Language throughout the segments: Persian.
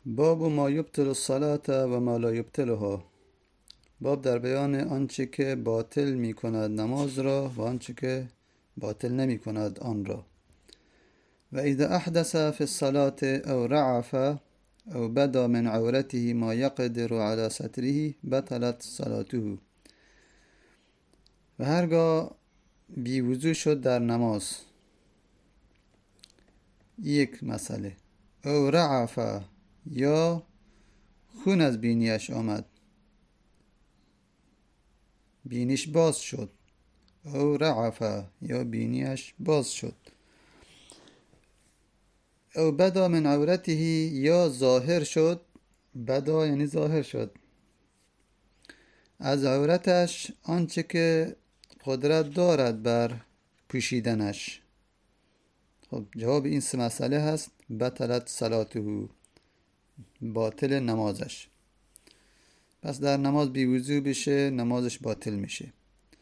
باب ما یبطل الصلاة و ما لا یبطلها. باب در بیان آنچه که باطل می کند نماز را و آنچه که باطل نمی کند آن را. و اذا احدث فی الصلاة او رعف او بدا من عورته ما یقدر على ستره بطلت صلاته. و هرگاه بیوضو شد در نماز، یک مسئله، او رعف یا خون از بینیش آمد، بینیش باز شد، او رعف یا بینیش باز شد، او بدا من عورته یا ظاهر شد، بدا یعنی ظاهر شد، از عورتش آنچه که قدرت دارد بر پوشیدنش. خب جواب این سه مسئله هست بطلت صلاته، باطل نمازش. پس در نماز بیوضو بشه نمازش باطل میشه،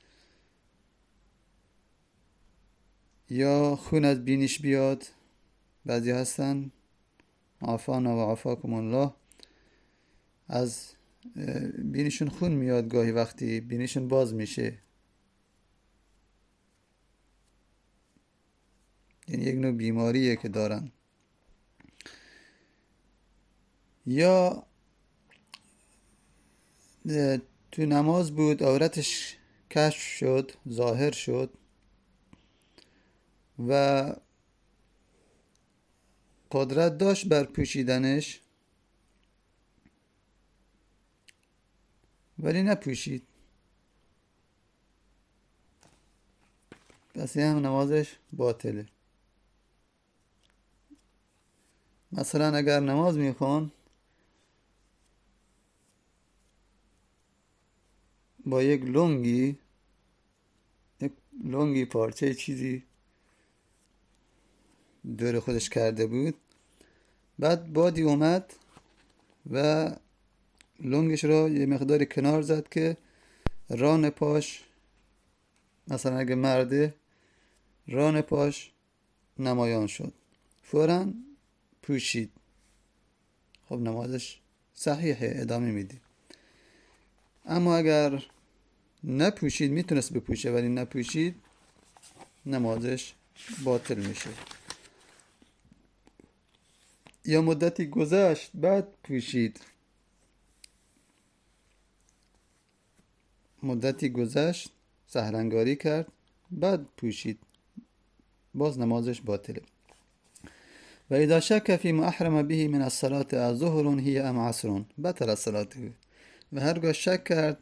یا خون از بینیش بیاد، بعضی هستن عافانا و عافاکم الله از بینیشون خون میاد، گاهی وقتی بینیشون باز میشه، یعنی یک نوع بیماریه که دارن. یا تو نماز بود عورتش کشف شد، ظاهر شد و قدرت داشت بر پوشیدنش ولی نپوشید، پس هم نمازش باطله. مثلا اگر نماز میخوان با یک لنگی پارچه چیزی دور خودش کرده بود، بعد بادی اومد و لنگش را یه مقدار کنار زد که ران پاش، مثلا اگه مرده ران پاش نمایان شد، فوراً پوشید، خب نمازش صحیحه، ادامه میده. اما اگر نپوشید، میتونست بپوشه ولی نپوشید، نمازش باطل میشه. یا مدتی گذشت بعد پوشید، مدتی گذشت سحرنگاری کرد بعد پوشید، باز نمازش باطله. و اذا شک فی ما احرم به من الصلاة ظهر هی ام عصر بطل صلاته. و هرگاه شک کرد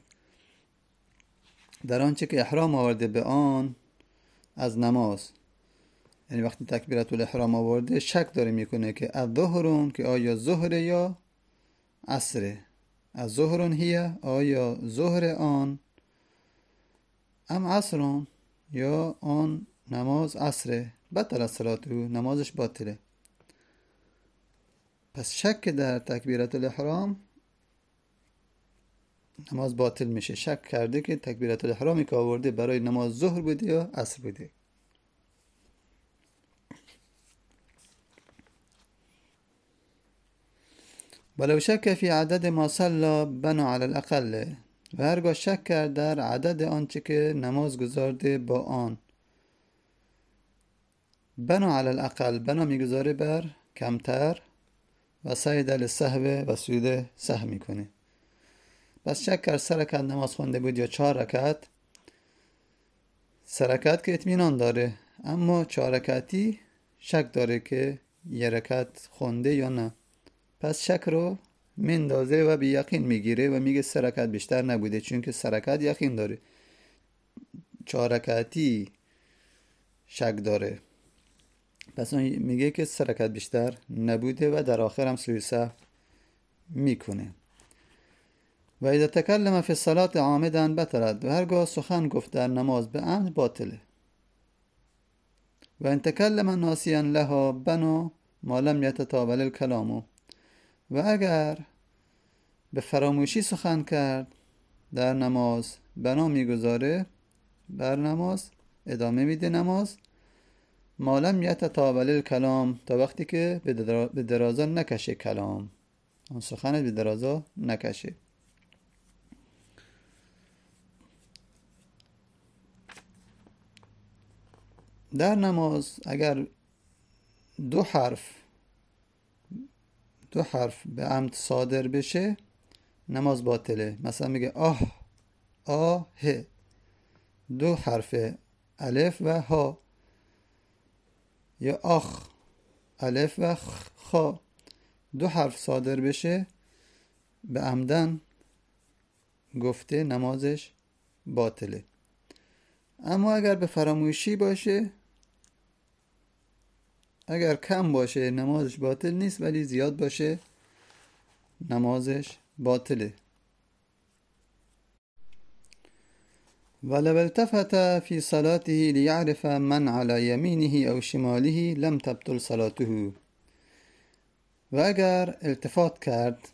در آنچه که احرام آورده به آن از نماز، یعنی وقتی تکبیرت الاحرام آورده شک داره میکنه که الظهر که آیا ظهر یا عصره، الظهر هی آیا ظهر آن، ام عصر یا آن نماز عصره، بطل صلاته، نمازش باطله. پس شک در تکبیرت الاحرام نماز باطل میشه، شک کرده که تکبیرت الاحرامی که آورده برای نماز ظهر بوده یا عصر بوده. ولو شک فی عدد ما صلی بنا علی الاقل. و هرگاه شک کرد در عدد آنچه که نماز گذارده با آن، بنا علی الاقل، بنا میگذاره بر کمتر، و سعی للسهو و سجود سهو میکنه. پس شک کرد 3 رکعت نماز خونده بود یا 4 رکعت، 3 رکعت که اطمینان داره، اما 4 رکعتی شک داره که 1 رکعت خونده یا نه، پس شک رو مندازه و بی یقین میگیره و میگه 3 رکعت بیشتر نبوده، چون که 3 رکعت یقین داره، 4 رکعتی شک داره، پس اون میگه که 3 رکعت بیشتر نبوده و در آخر هم سجود سهو میکنه. و اذا تکلم فی الصلاة عامدا بطلت. و هرگاه سخن گفت در نماز به عمد باطله. و ان تکلم ناسیا لها بنا ما لم یتطاول الکلام. و اگر به فراموشی سخن کرد در نماز، بنا میگذاره بر نماز، ادامه میده نماز، ما لم یتطاول الکلام، تا وقتی که به درازا نکشه کلام. آن سخنت به درازا نکشه. در نماز اگر دو حرف به عمد صادر بشه نماز باطله. مثلا میگه آه ه، دو حرف الف و ها، یا آخ الف و خا، دو حرف صادر بشه به عمدن گفته نمازش باطله. اما اگر به فراموشی باشه، اگر کم باشه نمازش باطل نیست، ولی زیاد باشه نمازش باطله. ولو التفت في صلاته ليعرف من على يمينه أو شماله لم تبطل صلاته. و اگر التفات کرد،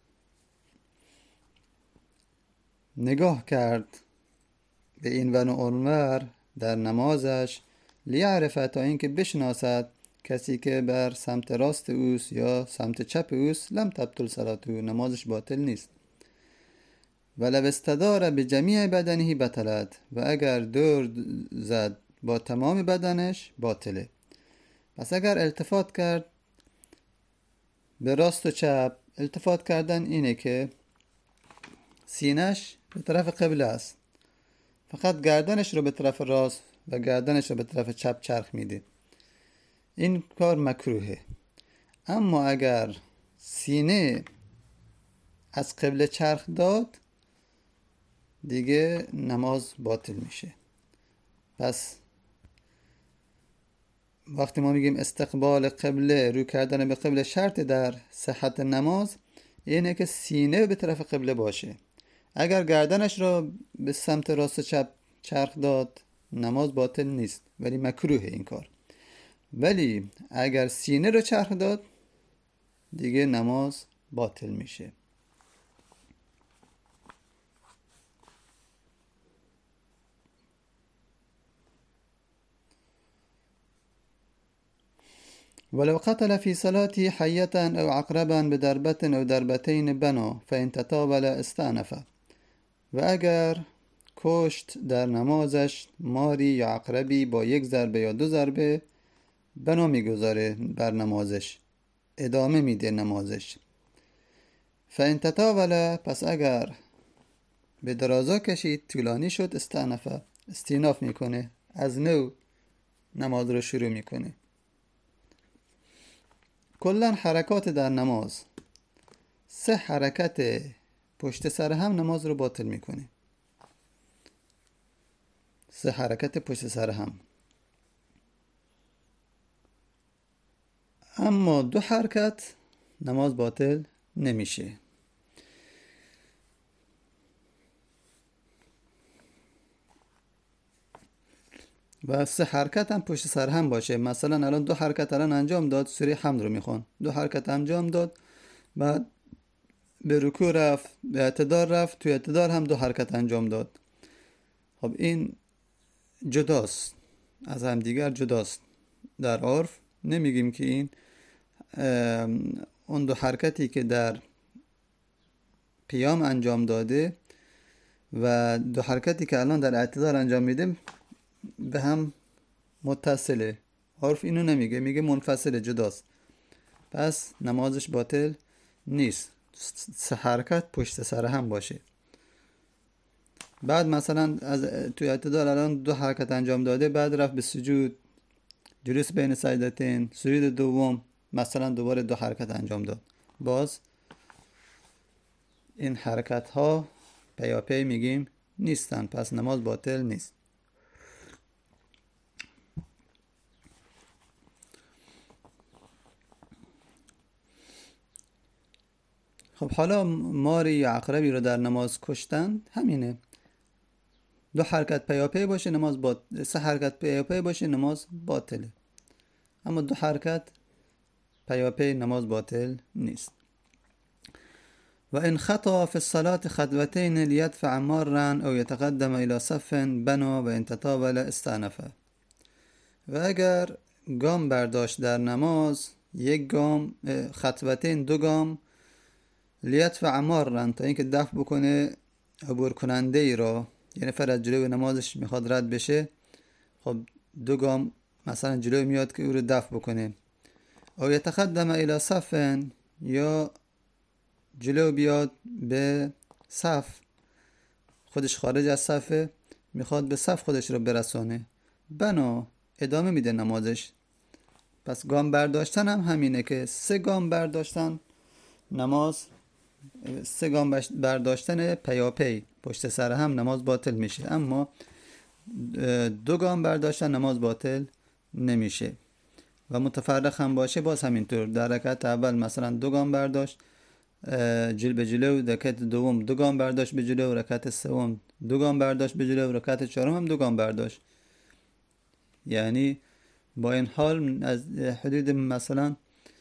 نگاه کرد به این ون و اونور در نمازش، لیعرف، تا اینکه بشناسد کسی که بر سمت راست اوست یا سمت چپ اوست، لم تبطل صلاته، نمازش باطل نیست. ولو استدار به جمیع بدنه بطلت، و اگر دور زد با تمام بدنش باطله. پس اگر التفات کرد به راست و چپ، التفات کردن اینه که سینش به طرف قبله است، فقط گردنش رو به طرف راست و گردنش رو به طرف چپ چرخ میده، این کار مکروهه. اما اگر سینه از قبله چرخ داد دیگه نماز باطل میشه. پس وقتی ما میگیم استقبال قبله، رو کردن به قبله، شرط در صحت نماز اینه که سینه به طرف قبله باشه. اگر گردنش را به سمت راست و چپ چرخ داد نماز باطل نیست، ولی مکروه این کار. ولی اگر سینه رو چرخ داد دیگه نماز باطل میشه. ولو قتل في صلاته حية أو عقربا بضربة أو ضربتين بنا فإن تطاول استأنف. و اگر کشت در نمازش ماری یا عقربی با یک ضربه یا دو ضربه، بنا میگذاره بر نمازش، ادامه میده نمازش. فإن تطاول، پس اگر به درازا کشید، طولانی شد، استأنف، استیناف میکنه، از نو نماز رو شروع میکنه. کلن حرکات در نماز، 3 حرکت پشت سر هم نماز رو باطل میکنه. 3 حرکت پشت سر هم. اما 2 حرکت نماز باطل نمیشه. و 3 حرکت هم پشت سر هم باشه. مثلا الان 2 حرکت الان انجام داد، سوره حمد رو میخوان، 2 حرکت انجام داد، بعد به رکوع رفت، به اعتدال رفت، توی اعتدال هم 2 حرکت انجام داد. خب این جداست، از هم دیگر جداست. در عرف نمیگیم که این اون 2 حرکتی که در قیام انجام داده و 2 حرکتی که الان در اعتدال انجام میده به هم متصله. عرف اینو نمیگه، میگه منفصله، جداست. پس نمازش باطل نیست. 3 حرکت پشت سر هم باشه. بعد مثلا از توی اعتدال الان 2 حرکت انجام داده، بعد رفت به سجود، جلوس بین سجدتین، سجود دوم، مثلا دوباره 2 حرکت انجام داد، باز این حرکت ها پیاپی میگیم نیستن، پس نماز باطل نیست. خب حالا ماری یا عقربی رو در نماز کشتن، همینه. 2 حرکت پیاپی باشه نماز 3 حرکت پیاپی باشه نماز باطله. اما 2 حرکت پیاپی نماز باطل نیست. و ان خطا فی الصلاة خطوتین لیدفع مارا او یتقدم الى صف بنا و ان تطاول استأنف. و اگر گام برداشت در نماز، 1 گام، خطوتین 2 گام، لیدفع مارا، تا اینکه دفع بکنه عبور کننده ای را، یعنی فرد جلوی نمازش میخواد رد بشه، خب 2 گام مثلا جلوی میاد که او رو دفع بکنه. او یتقدم الى صف، یا جلو بیاد به صف، خودش خارج از صفه، میخواد به صف خودش رو برسانه، بنا ادامه میده نمازش. پس گام برداشتن هم همینه که 3 گام برداشتن نماز، 3 گام برداشتن پیاپی پشت سر هم نماز باطل میشه، اما 2 گام برداشتن نماز باطل نمیشه. و متفرق هم باشه باز همینطور، در رکعت اول مثلا 2 گام برداشت جل به جلو، رکعت دوم 2 گام برداشت به جلو، رکعت سوم 2 گام برداشت به جلو، رکعت چهارم هم 2 گام برداشت. یعنی با این حال از حدود مثلا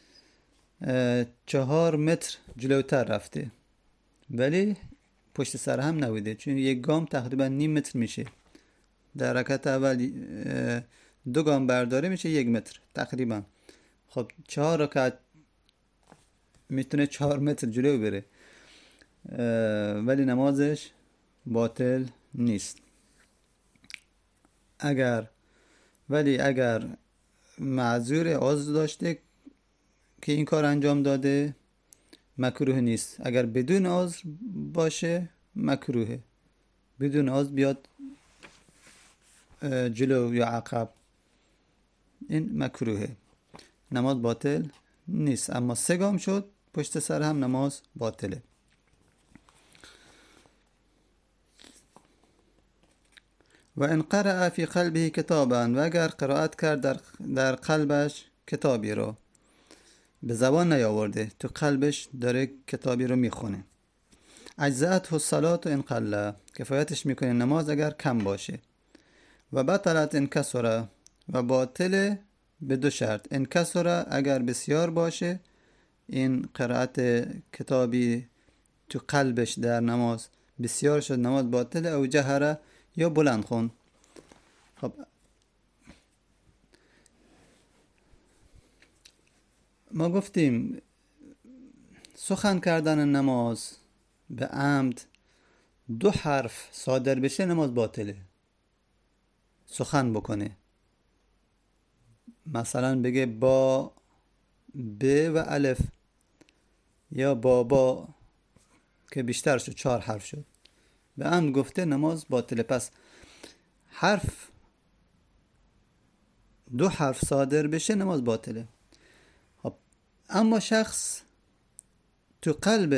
4 متر جلوتر رفته، ولی پشت سر هم نبوده، چون 1 گام تقریبا نیم متر میشه. در رکعت اول 2 گام برداره میشه 1 متر تقریبا. خب 4 رکعت میتونه 4 متر جلو بره، ولی نمازش باطل نیست. اگر معذور عذر داشته که این کار انجام داده مکروه نیست. اگر بدون عذر باشه مکروهه، بدون عذر بیاد جلو یا عقب، این مکروهه، نماز باطل نیست. اما 3 گام شد پشت سر هم نماز باطله. و ان قرأ فی قلبه کتابا، و اگر قرائت کرد در قلبش کتابی رو، به زبان نیاورده، تو قلبش داره کتابی رو میخونه، اجزأته الصلاة ان قل، کفایتش میکنه نماز اگر کم باشه. و بطلت ان کثر، و باطل به 2 شرط، ان کثر اگر بسیار باشه، این قرائت کتابی تو قلبش در نماز بسیار شد نماز باطله. او جهره، یا بلند خون. خب ما گفتیم سخن کردن نماز به عمد 2 حرف صادر بشه نماز باطله. سخن بکنه، مثلا بگه با ب و الف، یا بابا که بیشتر شد 4 حرف شد، به عمد گفته نماز باطله. پس 2 حرف صادر بشه نماز باطله. خب اما شخص تو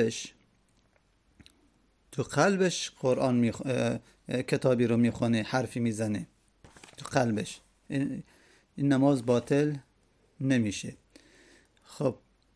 قلبش قرآن کتابی رو میخونه، حرفی میزنه تو قلبش، این نماز باطل نمیشه. خب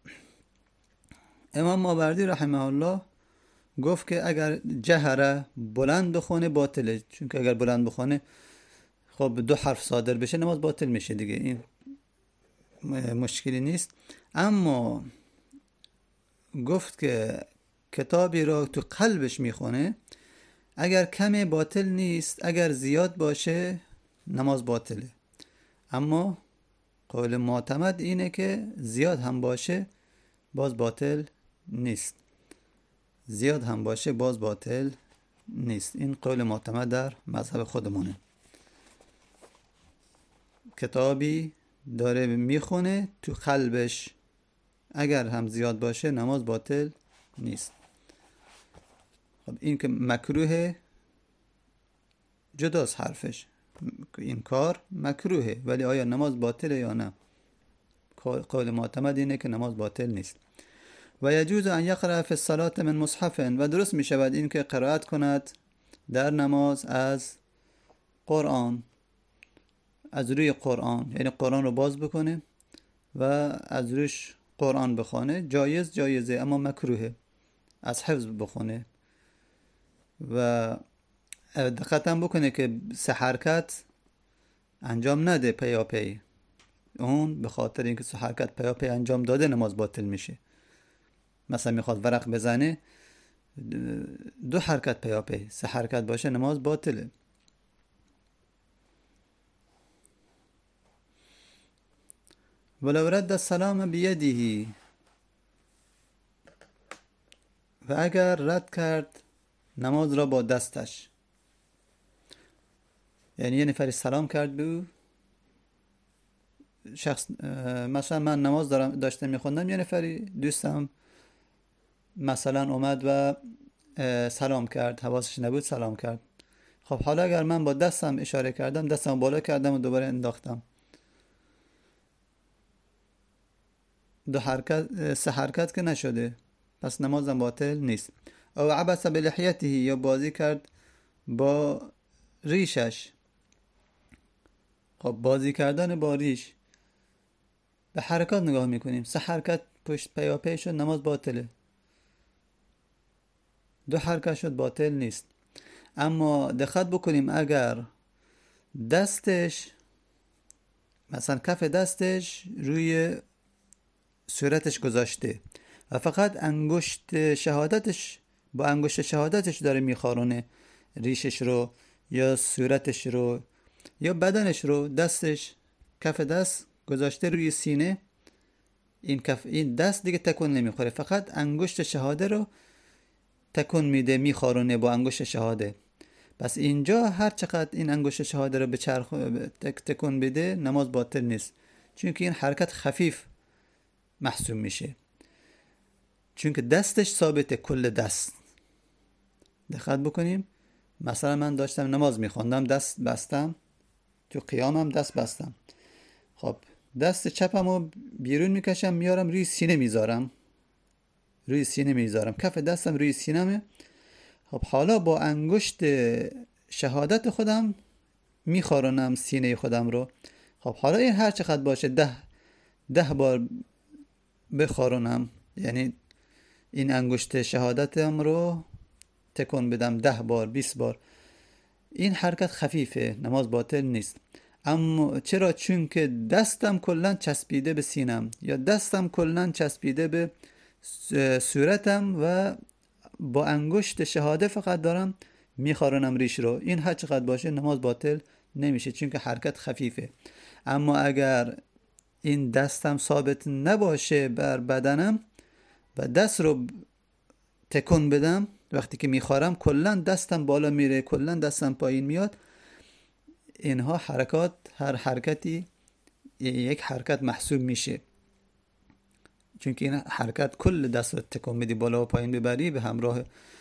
امام ماوردی رحمه الله گفت که اگر جهره بلند بخونه باطله، چون که اگر بلند بخونه خب 2 حرف صادر بشه نماز باطل میشه دیگه، این مشکلی نیست. اما گفت که کتابی رو تو قلبش میخونه، اگر کم باطل نیست، اگر زیاد باشه نماز باطله. اما قول معتمد اینه که زیاد هم باشه باز باطل نیست، زیاد هم باشه باز باطل نیست. این قول معتمد در مذهب خودمونه. کتابی داره میخونه تو قلبش، اگر هم زیاد باشه نماز باطل نیست. خب این که مکروه جداست حرفش، این کار مکروهه، ولی آیا نماز باطله یا نه؟ قول معتمد اینه که نماز باطل نیست. و یجوز ان یقرأ فی الصلاة من مصحف، و درست می شود این که قرائت کند در نماز از قرآن، از روی قرآن، یعنی قرآن رو باز بکنه و از روش قرآن بخونه. جایزه اما مکروهه از حفظ بخونه. و دقت هم بکنه که 3 حرکت انجام نده پیاپی، اون به خاطر اینکه 3 حرکت پیاپی انجام داده نماز باطل میشه. مثلا میخواد ورق بزنه 2 حرکت پیاپی، 3 حرکت باشه نماز باطله. ولو رد السلام بیده، و اگر رد کرد نماز را با دستش، یعنی یه نفری سلام کرد به او شخص، مثلا من نماز داشتم میخوندم، یه نفری دوستم مثلا اومد و سلام کرد، حواسش نبود سلام کرد. خب حالا اگر من با دستم اشاره کردم، دستم بالا کردم و دوباره انداختم، سه حرکت که نشده، پس نمازم باطل نیست. او عبس بلحیته، یا بازی کرد با ریشش. خب بازی کردن با ریش، به حرکات نگاه میکنیم، سه حرکت پشت پیاپی شد، نماز باطله. 2 حرکت شد، باطل نیست. اما دقت بکنیم اگر دستش، مثلا کف دستش روی صورتش گذاشته و فقط انگشت شهادتش، با انگشت شهادتش داره میخارونه ریشش رو یا صورتش رو یا بدنش رو، دستش، کف دست گذاشته روی سینه، این دست دیگه تکون نمیخوره، فقط انگشت شهاده رو تکون میده، میخارونه با انگشت شهاده. پس اینجا هر چقدر این انگشت شهاده رو تکون بده، نماز باطل نیست، چون که این حرکت خفیف محسوب میشه، چون که دستش ثابته، کل دست. دقت بکنیم، مثلا من داشتم نماز میخوندم، دست بستم، تو قیامم دست بستم، خب دست چپمو بیرون میکشم، میارم روی سینه میذارم، کف دستم روی سینمه. خب حالا با انگشت شهادت خودم میخارونم سینه خودم رو. خب حالا این هر چقدر باشه، 10 بار بخارونم، یعنی این انگشت شهادتم رو تکون بدم 10 بار 20 بار، این حرکت خفیفه، نماز باطل نیست. اما چرا؟ چون که دستم کلن چسبیده به سینم یا دستم کلن چسبیده به صورتم و با انگشت شهاده فقط دارم میخارونم ریش رو. این هر چقدر باشه نماز باطل نمیشه، چون که حرکت خفیفه. اما اگر این دستم ثابت نباشه بر بدنم و دست رو تکون بدم، وقتی که میخارم کلن دستم بالا میره، کلن دستم پایین میاد، اینها حرکات، هر حرکتی یک حرکت محسوب میشه، چون که این حرکت کل دست رو تکون بدی، بالا و پایین ببری به همراه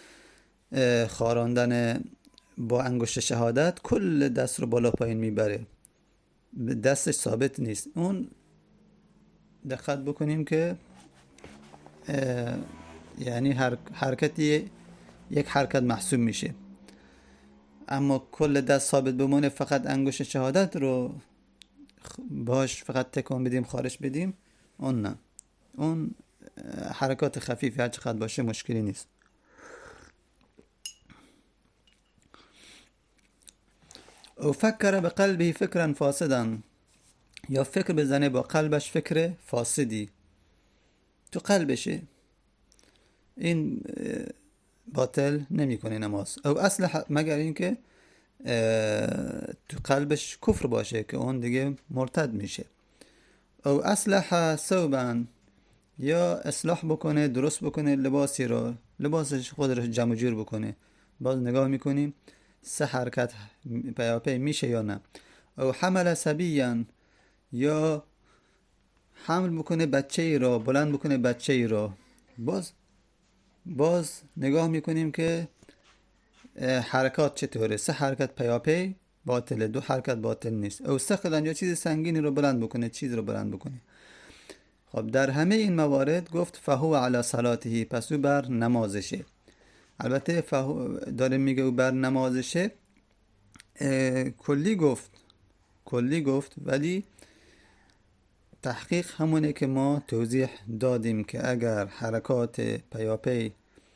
خاراندن با انگشت شهادت، کل دست رو بالا پایین میبره، دستش ثابت نیست. اون دقت بکنیم که یعنی حرکتی یک حرکت محسوب میشه. اما کل دست ثابت بمونه، فقط انگشت شهادت رو باش فقط تکون بدیم، خارج بدیم، اون نه، اون حرکات خفیفی هر چقدر باشه مشکلی نیست. او فکر به قلبی فکرا فاسدا، یا فکر بزنه با قلبش فکر فاسدی تو قلبشه، این باطل نمیکنه نماز. او اصل مگر اینکه تو قلبش کفر باشه که اون دیگه مرتد میشه. او اصلح ثوبا، یا اصلاح بکنه، درست بکنه لباسی رو، لباسش خود رو جمع جور بکنه. باز نگاه میکنیم 3 حرکت پیاپی میشه یا نه. او حمل صبیا، یا حمل بکنه بچه ای را، بلند بکنه بچه ای را. باز نگاه میکنیم که حرکات چطوره، 3 حرکت پیاپی باطله، 2 حرکت باطل نیست. او ثقلا، یا چیز سنگینی رو بلند بکنه، چیز رو بلند بکنه. خب در همه این موارد گفت فهو علی صلاته، پس او بر نمازشه. البته داره میگه او بر نمازشه، کلی گفت، ولی تحقیق همونه که ما توضیح دادیم که اگر حرکات پیاپی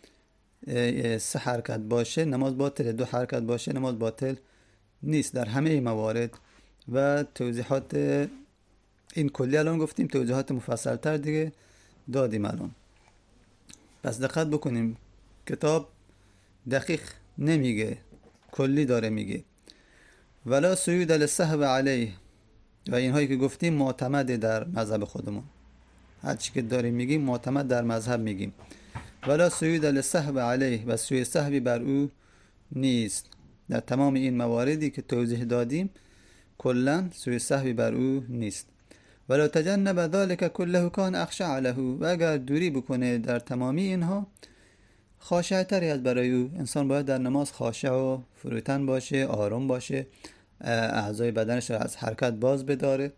3 حرکت باشه نماز باطله، 2 حرکت باشه نماز باطل نیست در همه موارد. و توضیحات این کلی الان گفتیم، توضیحات مفصل تر دیگه دادیم الان. پس دقت بکنیم، کتاب دقیق نمیگه، کلی داره میگه. ولا سجود للسهو علیه، و اینهایی که گفتیم معتمد در مذهب خودمون، هر چی که داریم میگیم معتمد در مذهب میگیم. ولا سجود للسهو علیه و سوی سهوی بر او نیست. در تمام این مواردی که توضیح دادیم کلا سوی سهوی بر او نیست. ولو تجنب ذلك كله کان اخشع له، و اگر دوری بکنه در تمامی اینها خاشع تری از برای او. انسان باید در نماز خاشع و فروتن باشه، آروم باشه، اعضای بدنش را از حرکت باز بداره،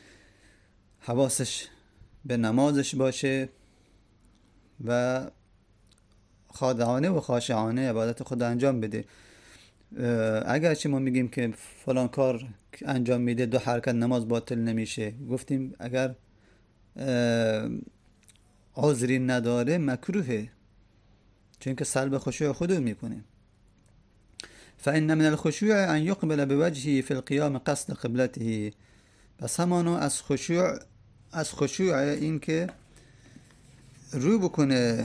حواسش به نمازش باشه و خاضعانه و خاشعانه عبادت خود انجام بده. اگرچه ما میگیم که فلان کار انجام میده 2 حرکت نماز باطل نمیشه، گفتیم اگر عذری نداره مکروهه، چون که سلب خشوع خود میکنه. فإن من الخشوع ان يقبل بوجهه في القيام قصد قبلته. پس همانو از خشوع این که رو بکنه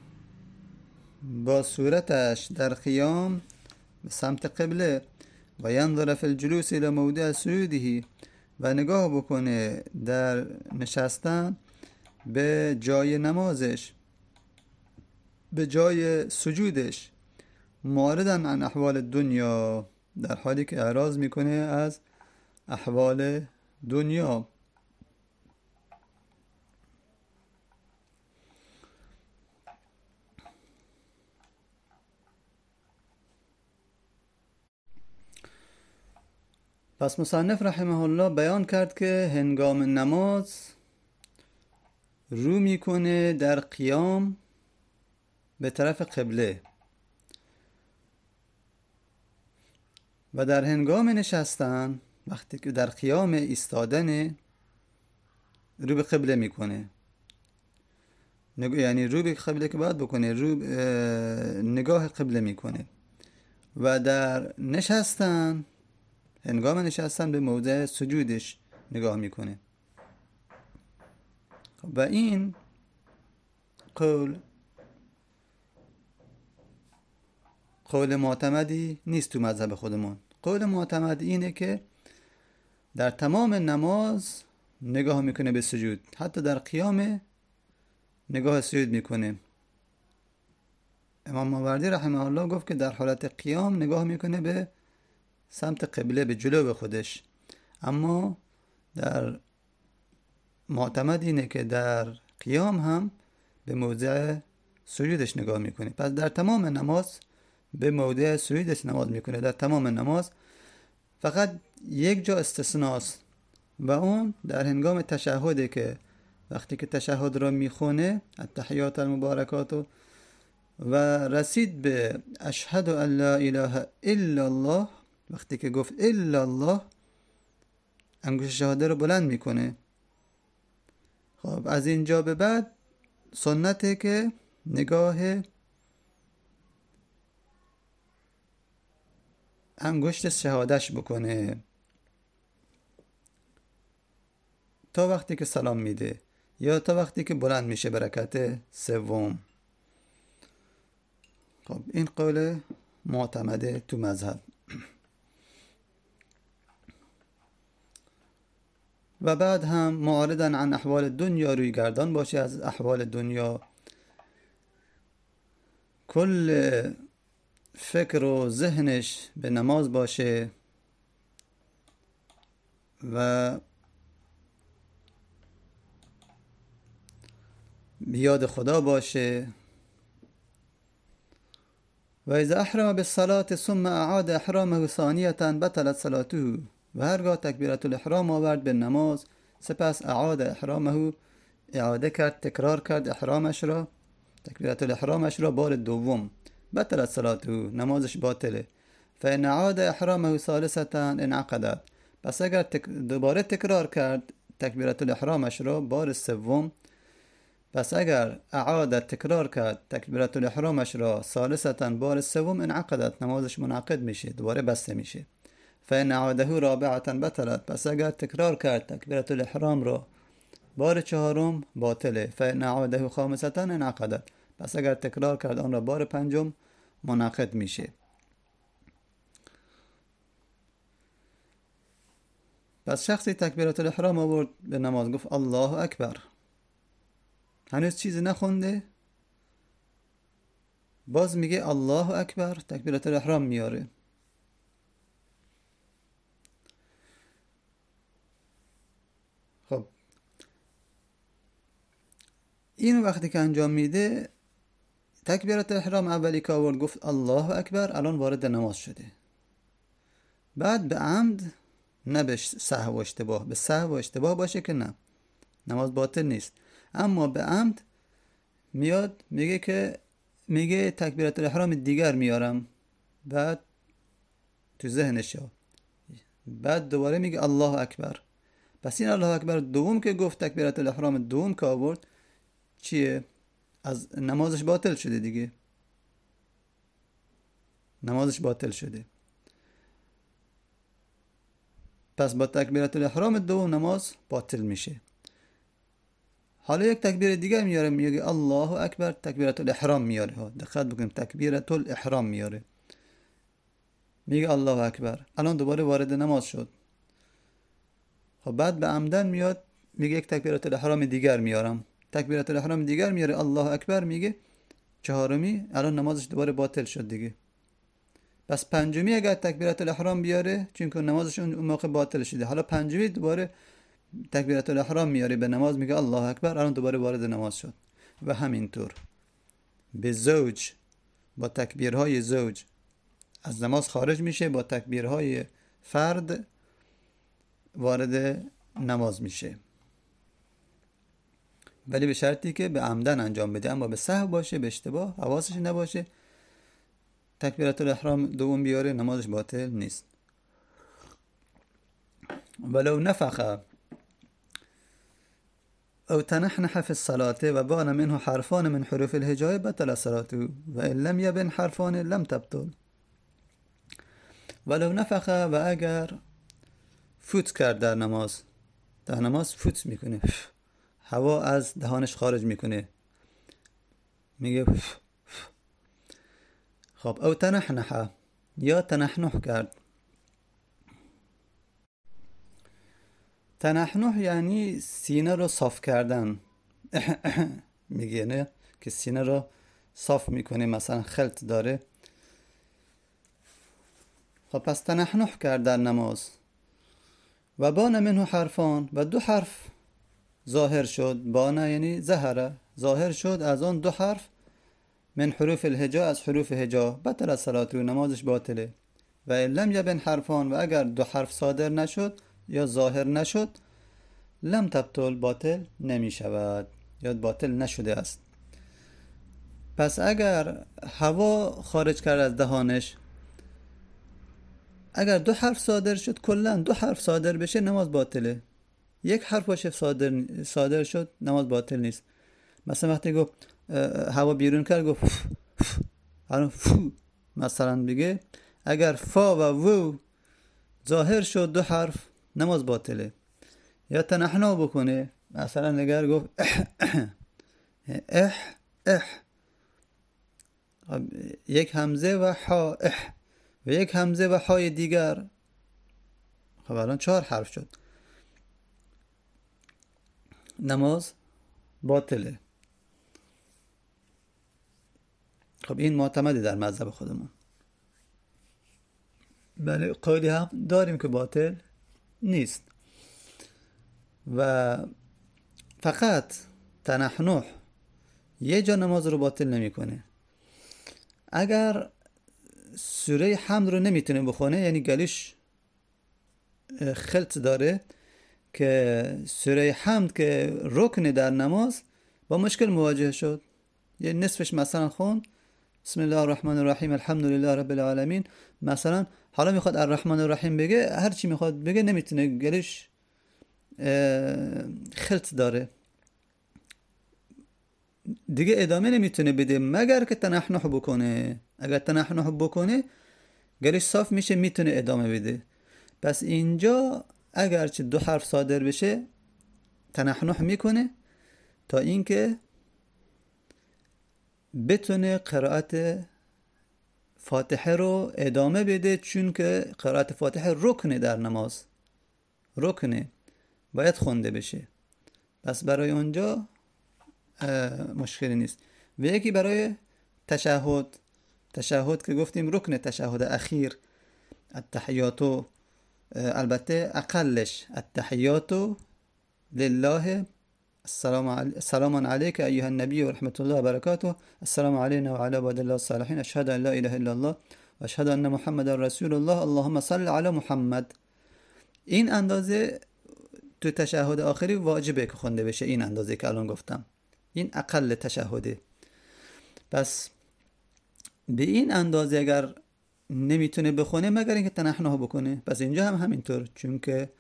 با صورتش در قیام به سمت قبله، و ینظر فی الجلوس الى موضع سجوده، و نگاه بکنه در نشستن به جای نمازش، به جای سجودش، معرضاً عن احوال دنیا، در حالی که اعراض میکنه از احوال دنیا. پس مصنف رحمه الله بیان کرد که هنگام نماز رو میکنه در قیام به طرف قبله، و در هنگام نشستن وقتی که در قیام ایستادن رو به قبله میکنه. یعنی رو به قبله که باید بکنه، رو نگاه قبله میکنه، و در نشستن، هنگام نشستن به موضع سجودش نگاه میکنه. و این قول معتمدی نیست تو مذهب خودمون. قول معتمد اینه که در تمام نماز نگاه میکنه به سجود، حتی در قیام نگاه سجود میکنه. امام ماوردی رحمه الله گفت که در حالت قیام نگاه میکنه به سمت قبله، به جلو به خودش، اما در معتمد اینه که در قیام هم به موضع سجودش نگاه میکنه. پس در تمام نماز به موضع سجودش نماز میکنه، در تمام نماز. فقط یک جا استثناست و اون در هنگام تشهده که وقتی که تشهد را میخونه، التحیات المبارکات، و رسید به اشهد ان لا اله الا الله، وقتی که گفت الا الله انگشت شهاده رو بلند میکنه. خب از اینجا به بعد سنته که نگاه انگشت شهادش بکنه تا وقتی که سلام میده یا تا وقتی که بلند میشه به رکعت سوم. خب این قول معتمده تو مذهب. و بعد هم معارضاً عن احوال دنیا، روی گردان باشه از احوال دنیا، کل فکر و ذهنش به نماز باشه و بیاد خدا باشه. و اذا احرم بالصلاة ثم اعاد احرامه ثانیة بطلت صلاته، و هرگاه تکبیرت الاحرام آورد به نماز، سپس اعاد احرامه، اعاده کرد، تکرار کرد احرامش را، تکبیرت الاحرامش را بار دوم، بطلت صلاته، نمازش باطله. فان اعاد احرامه ثالثة انعقدت، پس اگر دوباره تکرار کرد تکبیرت الاحرامش را بار سوم، پس اگر اعاد تکرار کرد تکبیرت الاحرامش را ثالثة بار سوم، انعقدت، نمازش منعقد میشه، دوباره بسته میشه. فإن عاده رابعة بطلت، پس اگر تکرار کرد تکبیرت الاحرام را بار چهارم، باطله. فإن عاده خامسة انعقدت، پس اگر تکرار کرد آن را بار پنجم، منعقد میشه. پس شخصی تکبیرت الاحرام آورد به نماز، گفت الله اکبر، هنوز چیزی نخونده، باز میگه الله اکبر، تکبیرات الاحرام میاره. خب اینو وقتی که انجام میده، تکبیرات الاحرام اولی که آورد گفت الله اکبر، الان وارد نماز شده. بعد به عمد، نه به سهو و اشتباه، به سهو و اشتباه باشه که نه، نماز باطل نیست، اما به عمد میاد میگه تکبیرات الاحرام دیگر میارم، بعد تو ذهنش بعد دوباره میگه الله اکبر. پس این الله اکبر دوم که گفت، تکبیرات الاحرام دوم که آورد، چیه؟ از نمازش باطل شده دیگه، نمازش باطل شده. پس با تکبیرات الاحرام دوم نماز باطل میشه. حالا یک تکبیر دیگر میاره، میگه الله اکبر، تکبیرات الاحرام میاره ها، دقت بکنیم، تکبیرات الاحرام میاره، میگه الله اکبر، الان دوباره وارد نماز شد. خب بعد به عمدن میاد میگه یک تکبیرات الاحرام دیگر میارم، تکبیرات الاحرام دیگر میاره، الله اکبر میگه، چهارمی، الان نمازش دوباره باطل شد دیگه. پس پنجمی اگر تکبیرات الاحرام بیاره، چون که نمازش اون موقع باطل شده، حالا پنجمی دوباره تکبیرات الاحرام میاره به نماز، میگه الله اکبر، الان دوباره وارد نماز شد. و همینطور به زوج، با تکبیرهای زوج از نماز خارج میشه، با تکبیرهای فرد وارد نماز میشه، ولی به شرطی که به عمدن انجام بده. اما به سهو باشه، به اشتباه، حواسش نباشه، تکبیرات الاحرام دوم بیاره، نمازش باطل نیست. ولو نفخ او تنحنح في الصلاة و بان منه حرفان من حروف الهجاء بطل صلاته و ان لم یبن حرفان لم تبطل. ولو نفخ، و اگر فوت کرد در نماز فوت میکنه، هوا از دهانش خارج میکنه، میگه خب، او تنحنح، یا تنحنح کرد. تنحنح یعنی سینه رو صاف کردن میگه، نه که سینه رو صاف میکنه، مثلا خلط داره. خب پس تنحنح کرد در نماز. و بان منه حرفان، و دو حرف ظاهر شد، بانه یعنی ظهره، ظاهر شد از آن دو حرف، من حروف الهجا، از حروف هجا، بطل صلاته، نمازش باطله. و ان لم یبن حرفان، و اگر دو حرف صادر نشد یا ظاهر نشد، لم تبطل، باطل نمی شود یا باطل نشده است. پس اگر هوا خارج کرد از دهانش، اگر دو حرف صادر شد، کلا دو حرف صادر بشه نماز باطله، یک حرف باشه صادر شد نماز باطل نیست. مثلا وقتی گفت هوا بیرون کرد، گفت الان فو مثلا بگه، اگر فا و وو ظاهر شد دو حرف، نماز باطله. یا تنحنا بکنه، مثلا نگر گفت یک همزه و حا، و یک همزه و حای دیگر، خب الان 4 حرف شد، نماز باطله. خب این معتمده در مذهب خودمون، بله قولی هم داریم که باطل نیست. و فقط تنحنح یه جا نماز رو باطل نمیکنه. اگر سوره حمد رو نمیتونه بخونه، یعنی گلوش خلط داره، که سوره حمد که رکن در نماز، با مشکل مواجه شد، یه نصفش مثلا خوند بسم الله الرحمن الرحیم الحمد لله رب العالمین، مثلا حالا میخواد الرحمن الرحیم بگه، هر چی میخواد بگه نمیتونه، گلوش خلط داره، دیگه ادامه نمیتونه بده مگر که تنحنح بکنه. اگر تنحنح بکنه گلوش صاف میشه، میتونه ادامه بده. پس اینجا اگر چه دو حرف صادر بشه تنحنح میکنه تا اینکه بتونه قرائت فاتحه رو ادامه بده، چون که قرائت فاتحه رکنه در نماز، رکنه، باید خونده بشه. پس برای اونجا مشکلی نیست. و یکی برای تشهد که گفتیم رکن تشهد اخیر التحیاتو، البته اقلش التحیاتو لله السلام عليك أيها النبي ورحمة الله وبركاته، السلام علينا وعلى عباد الله الصالحين، أشهد أن لا إله إلا الله و اشهد ان محمد رسول الله، اللهم صل على محمد. این اندازه تو تشهد آخری واجبه که خونده بشه، این اندازه که الان گفتم، این اقل تشهده. پس به این اندازه اگر نمیتونه بخونه مگر اینکه تنحنح بکنه. پس اینجا هم همینطور، چون که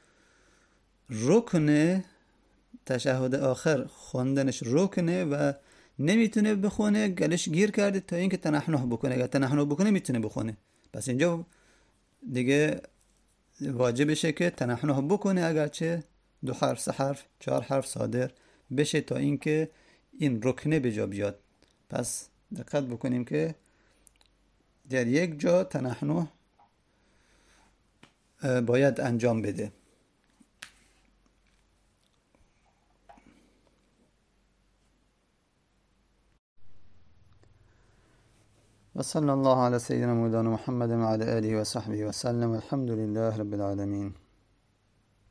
رکن تشهد آخر خوندنش رکنه و نمیتونه بخونه، گلش گیر کرده تا اینکه تنحنح بکنه. اگر تنحنح بکنه میتونه بخونه، پس اینجا دیگه واجبشه که تنحنح بکنه، اگرچه 2 حرف 3 حرف 4 حرف صادر بشه تا اینکه این رکنه به جا بیاد. پس دقت بکنیم که در یک جا تنحنح باید انجام بده. و صلی الله علی سیدنا مولانا محمد و علی آله و صحبه و سلم. الحمد لله رب العالمین.